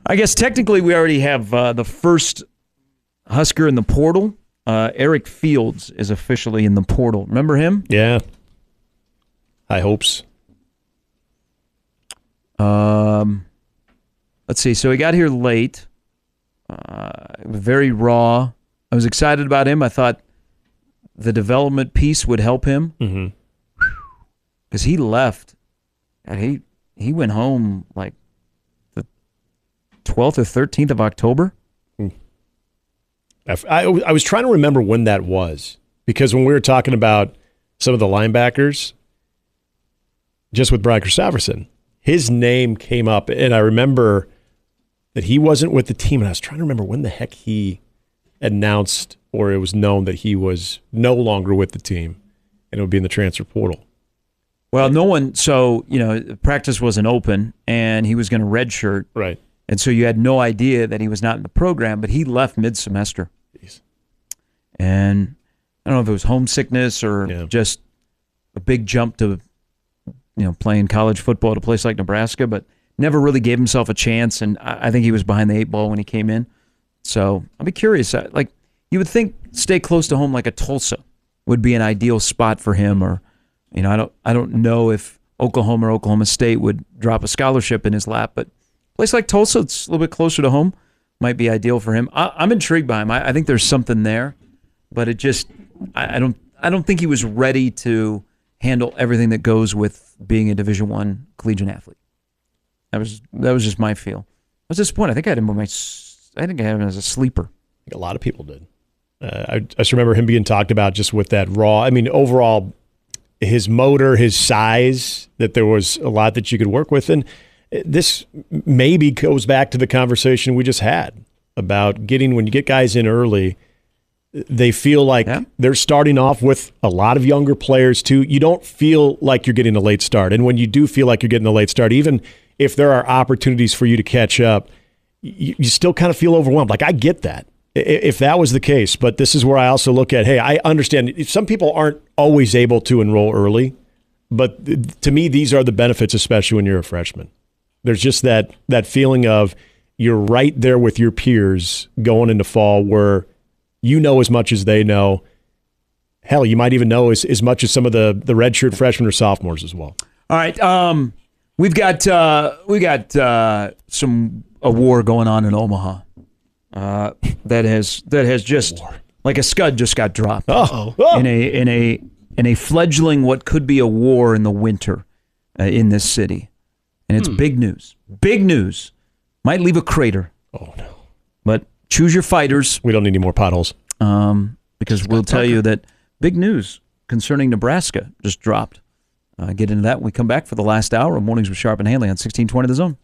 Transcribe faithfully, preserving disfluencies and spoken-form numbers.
I guess technically we already have uh, the first Husker in the portal. Uh, Eric Fields is officially in the portal. Remember him? Yeah. High hopes. Um, let's see. So he got here late. Uh, very raw. I was excited about him. I thought the development piece would help him. Mm-hmm. Because he left. And he he went home like the twelfth or thirteenth of October. I, I, I was trying to remember when that was. Because when we were talking about some of the linebackers, just with Brian Christopherson, his name came up. And I remember that he wasn't with the team. And I was trying to remember when the heck he announced or it was known that he was no longer with the team. And it would be in the transfer portal. Well, no one, so, you know, practice wasn't open, and he was going to redshirt. Right. And so you had no idea that he was not in the program, but he left mid-semester. Jeez. And I don't know if it was homesickness or yeah. just a big jump to, you know, playing college football at a place like Nebraska, but never really gave himself a chance, and I, I think he was behind the eight ball when he came in. So I'll be curious. Like, you would think stay close to home like a Tulsa would be an ideal spot for him, or You know, I don't I don't know if Oklahoma or Oklahoma State would drop a scholarship in his lap, but a place like Tulsa, it's a little bit closer to home, might be ideal for him. I, I'm intrigued by him. I, I think there's something there, but it just I, I don't I don't think he was ready to handle everything that goes with being a Division One collegiate athlete. That was that was just my feel. I was disappointed. I think I had him on my I think I had him as a sleeper. I think a lot of people did. Uh, I, I just remember him being talked about just with that raw. I mean, overall, his motor, his size, that there was a lot that you could work with. And this maybe goes back to the conversation we just had about getting, when you get guys in early, they feel like yeah. they're starting off with a lot of younger players too. You don't feel like you're getting a late start. And when you do feel like you're getting a late start, even if there are opportunities for you to catch up, you, you still kind of feel overwhelmed. Like, I get that. If that was the case, but this is where I also look at, hey, I understand some people aren't always able to enroll early, but to me, these are the benefits, especially when you're a freshman. There's just that that feeling of you're right there with your peers going into fall where you know as much as they know. Hell, you might even know as, as much as some of the, the redshirt freshmen or sophomores as well. All right. Um, we've got, uh, we got uh, some a war going on in Omaha. Uh, that has that has just like a scud just got dropped oh. Oh. in a in a in a fledgling what could be a war in the winter uh, in this city, and it's hmm. big news. Big news might leave a crater. Oh no! But choose your fighters. We don't need any more potholes. Um, because we'll tell you that big news concerning Nebraska just dropped. Uh, get into that when we come back for the last hour of Mornings with Sharp and Hanley on sixteen twenty The Zone.